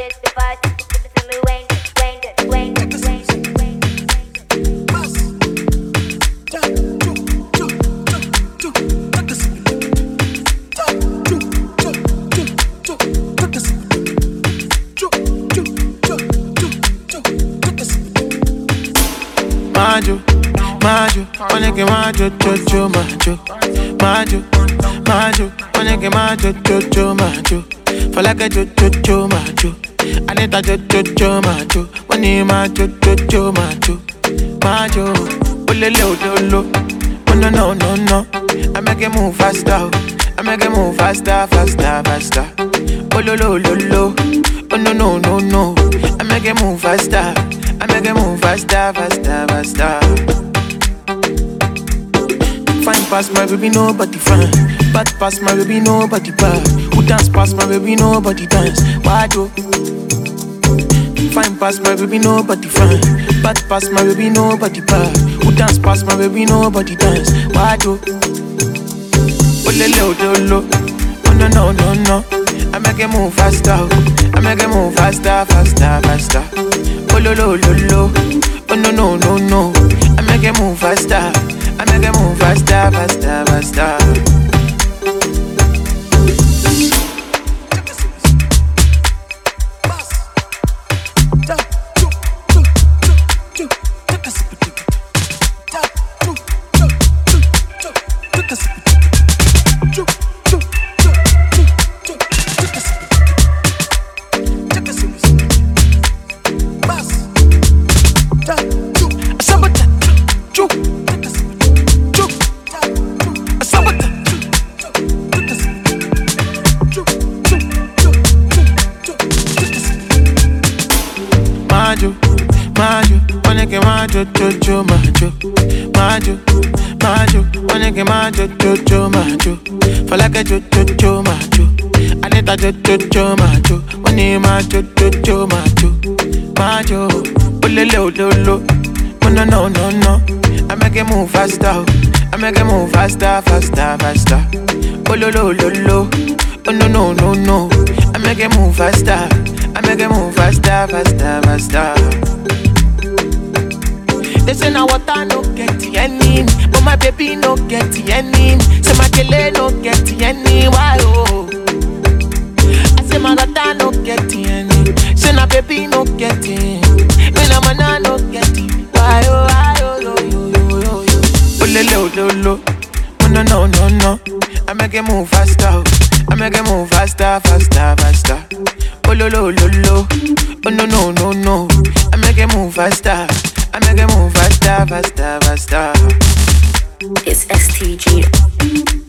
Majo, majo, onege majo, jojo, majo, majo, majo, onege majo, jojo, majo. For like a jojo, majo. Anita jojo, majo. Money majo, jojo, majo, majo. Olele odolo, oh no no no no. I make it move faster, I make it move faster, faster, faster. Ololo lolo, oh no no no no. I make it move faster. I make it move faster, faster, faster. Fine past my baby, nobody fine. Bad past my baby, nobody bad. Who dance past my baby, nobody dance. Why do? Fine past my baby, nobody fine. Bad past my baby, nobody bad. Who dance past my baby, nobody dance. Why do? Olele odolo, oh no no no no. I make it move faster, I make it move faster, faster, faster. Oh lo lo lo lo, oh no no no no. I make it move faster, I make it move faster, faster, faster. Majo, majo, onege majo, jojo, majo, majo, majo, onege majo, jojo, majo. For like a jojo, majo. Anita jojo, majo. Money majo, jojo, majo, majo. Olele ololo, oh no no no no. I make it move faster, I make it move faster, faster, faster. Ololo ololo, oh no no no no. I make it move faster. I make it move faster, faster, faster. They say now water no get any, but my baby no get any. Say my kele no get any, why oh? I say my water no get any. Say my baby no get any. Me na mana no get it, why oh, why oh, yo yo yo yo yo. Olele ololo, oh no no no no. I make it move faster, I make it move faster, faster, faster. Oh lo lo lo lo, oh no no no no. I make it move faster, I make it move faster, faster, faster. It's STG.